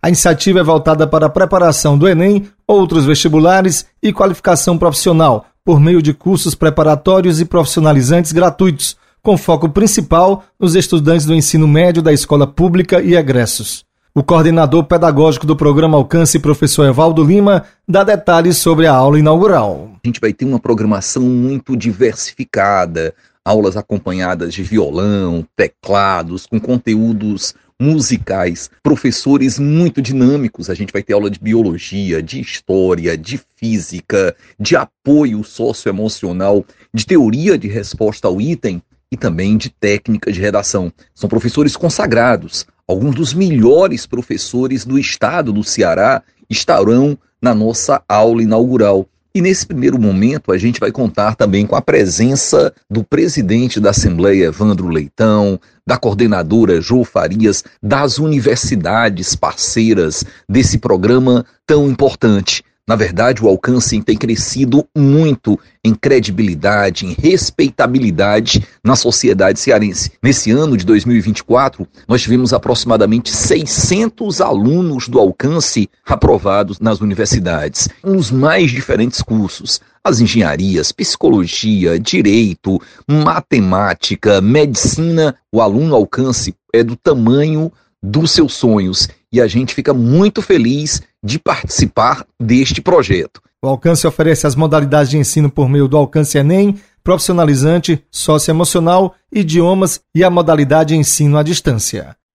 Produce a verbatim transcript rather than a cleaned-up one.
A iniciativa é voltada para a preparação do Enem, outros vestibulares e qualificação profissional, por meio de cursos preparatórios e profissionalizantes gratuitos, com foco principal nos estudantes do ensino médio da escola pública e egressos. O coordenador pedagógico do programa Alcance, professor Evaldo Lima, dá detalhes sobre a aula inaugural. A gente vai ter uma programação muito diversificada, aulas acompanhadas de violão, teclados, com conteúdos musicais, professores muito dinâmicos. A gente vai ter aula de biologia, de história, de física, de apoio socioemocional, de teoria de resposta ao item e também de técnica de redação. São professores consagrados. Alguns dos melhores professores do estado do Ceará estarão na nossa aula inaugural. E nesse primeiro momento a gente vai contar também com a presença do presidente da Assembleia, Evandro Leitão, da coordenadora Jo Farias, das universidades parceiras desse programa tão importante. Na verdade, o Alcance tem crescido muito em credibilidade, em respeitabilidade na sociedade cearense. Nesse ano de dois mil e vinte e quatro, nós tivemos aproximadamente seiscentos alunos do Alcance aprovados nas universidades, nos mais diferentes cursos. As engenharias, psicologia, direito, matemática, medicina. O aluno Alcance é do tamanho dos seus sonhos e a gente fica muito feliz de participar deste projeto. O Alcance oferece as modalidades de ensino por meio do Alcance Enem, profissionalizante, socioemocional, idiomas e a modalidade ensino à distância.